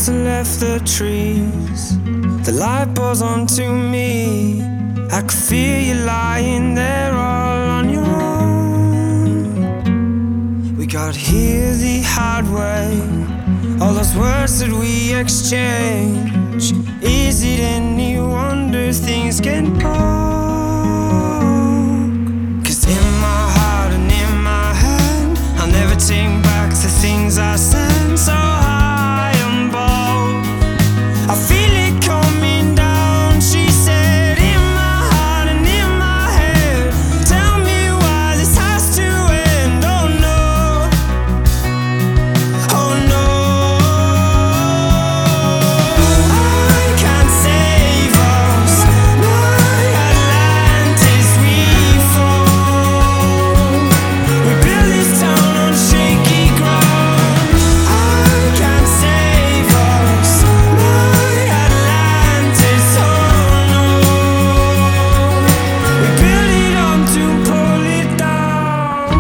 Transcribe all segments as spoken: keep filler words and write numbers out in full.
clouds have left the trees. The light pours onto me. I could feel you lying there all on your own. We got here the hard way. All those words that we exchange. Is it any wonder things get broke? Cause in my heart and in my head, I'll never take back the things I said. So high and bold, I feel it coming down. She said, in my heart and in my head, tell me why this has to end. Oh no, oh no, I can't save us. My Atlantis, we fall. We build this town on shaky ground. I can't save us. My Atlantis, oh no. We build it up to pull it down.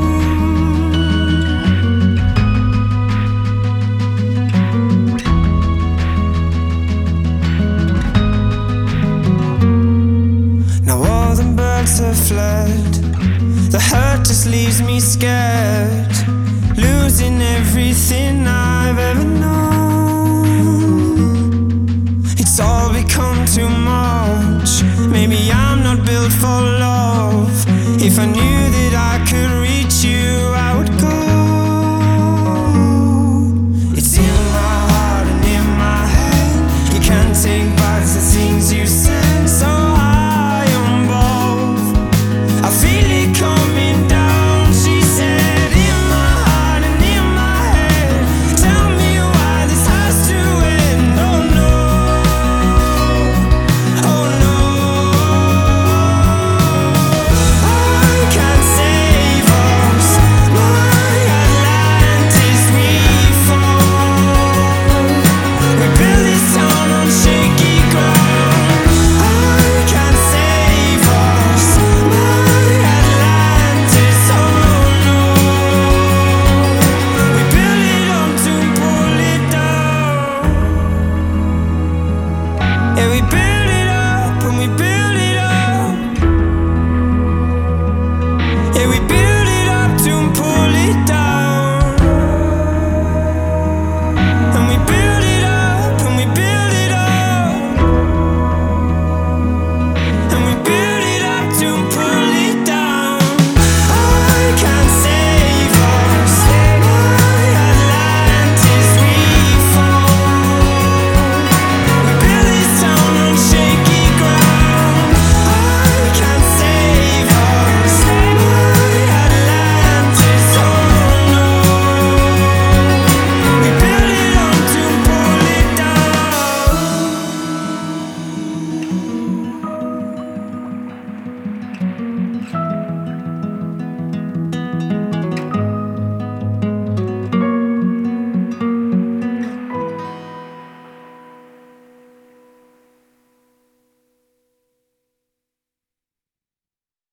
Now all the birds have fled. The hurt just leaves me scared, losing everything I've ever known. It's all become too much. Maybe I'm not built for love. If I knew